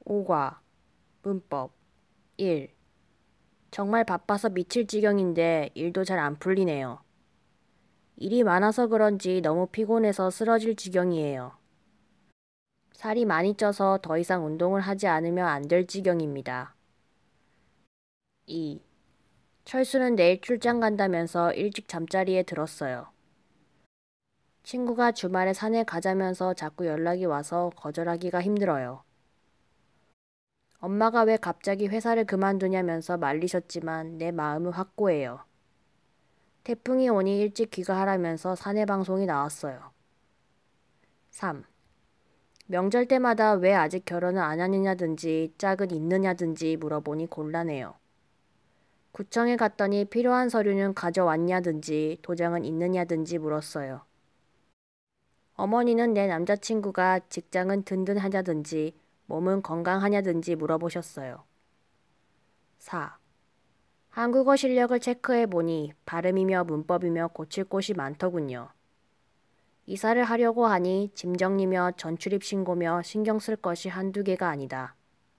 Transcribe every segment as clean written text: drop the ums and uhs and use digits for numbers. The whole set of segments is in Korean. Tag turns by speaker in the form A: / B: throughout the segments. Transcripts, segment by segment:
A: 5과 문법 1. 정말 바빠서 미칠 지경인데 일도 잘 안 풀리네요. 일이 많아서 그런지 너무 피곤해서 쓰러질 지경이에요. 살이 많이 쪄서 더 이상 운동을 하지 않으면 안 될 지경입니다. 2. 철수는 내일 출장 간다면서 일찍 잠자리에 들었어요. 친구가 주말에 산에 가자면서 자꾸 연락이 와서 거절하기가 힘들어요. 엄마가 왜 갑자기 회사를 그만두냐면서 말리셨지만 내 마음은 확고해요. 태풍이 오니 일찍 귀가하라면서 사내 방송이 나왔어요. 3. 명절 때마다 왜 아직 결혼을 안 하느냐든지 짝은 있느냐든지 물어보니 곤란해요. 구청에 갔더니 필요한 서류는 가져왔냐든지 도장은 있느냐든지 물었어요. 어머니는 내 남자친구가 직장은 든든하냐든지 몸은 건강하냐든지 물어보셨어요. 4. 한국어 실력을 체크해보니 발음이며 문법이며 고칠 곳이 많더군요. 이사를 하려고 하니 짐 정리며 전출입 신고며 신경 쓸 것이 한두 개가 아니다.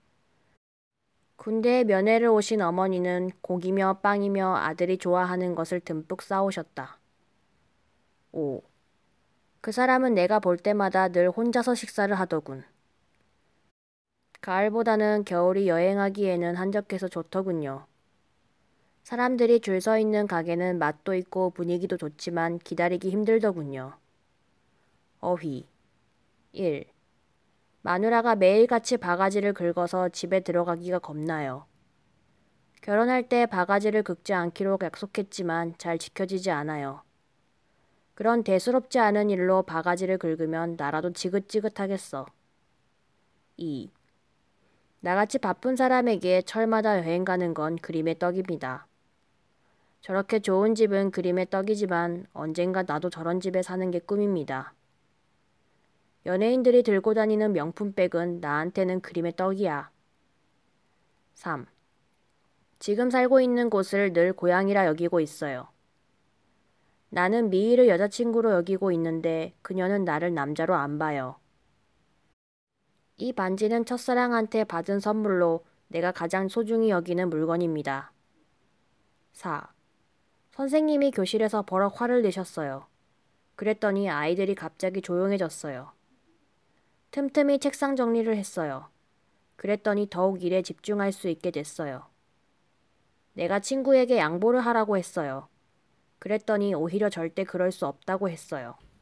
A: 군대에 면회를 오신 어머니는 고기며 빵이며 아들이 좋아하는 것을 듬뿍 싸오셨다. 5. 그 사람은 내가 볼 때마다 늘 혼자서 식사를 하더군. 가을보다는 겨울이 여행하기에는 한적해서 좋더군요. 사람들이 줄 서 있는 가게는 맛도 있고 분위기도 좋지만 기다리기 힘들더군요. 어휘 1. 마누라가 매일같이 바가지를 긁어서 집에 들어가기가 겁나요. 결혼할 때 바가지를 긁지 않기로 약속했지만 잘 지켜지지 않아요. 그런 대수롭지 않은 일로 바가지를 긁으면 나라도 지긋지긋하겠어. 2. 나같이 바쁜 사람에게 철마다 여행 가는 건 그림의 떡입니다. 저렇게 좋은 집은 그림의 떡이지만 언젠가 나도 저런 집에 사는 게 꿈입니다. 연예인들이 들고 다니는 명품백은 나한테는 그림의 떡이야. 3. 지금 살고 있는 곳을 늘 고향이라 여기고 있어요. 나는 미희를 여자친구로 여기고 있는데 그녀는 나를 남자로 안 봐요. 이 반지는 첫사랑한테 받은 선물로 내가 가장 소중히 여기는 물건입니다. 4. 선생님이 교실에서 버럭 화를 내셨어요. 그랬더니 아이들이 갑자기 조용해졌어요. 틈틈이 책상 정리를 했어요. 그랬더니 더욱 일에 집중할 수 있게 됐어요. 내가 친구에게 양보를 하라고 했어요. 그랬더니 오히려 절대 그럴 수 없다고 했어요.